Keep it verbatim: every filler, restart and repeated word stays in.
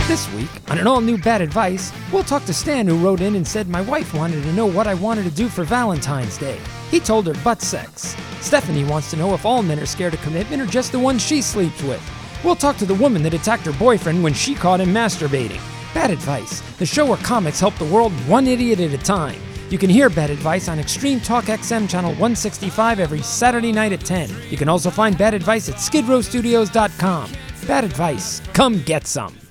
This week, on an all-new Bad Advice, we'll talk to Stan, who wrote in and said my wife wanted to know what I wanted to do for Valentine's Day. He told her butt sex. Stephanie wants to know if all men are scared of commitment or just the ones she sleeps with. We'll talk to the woman that attacked her boyfriend when she caught him masturbating. Bad Advice, the show where comics help the world one idiot at a time. You can hear Bad Advice on Extreme Talk X M channel one sixty-five every Saturday night at ten. You can also find Bad Advice at skid row studios dot com. Bad Advice, come get some.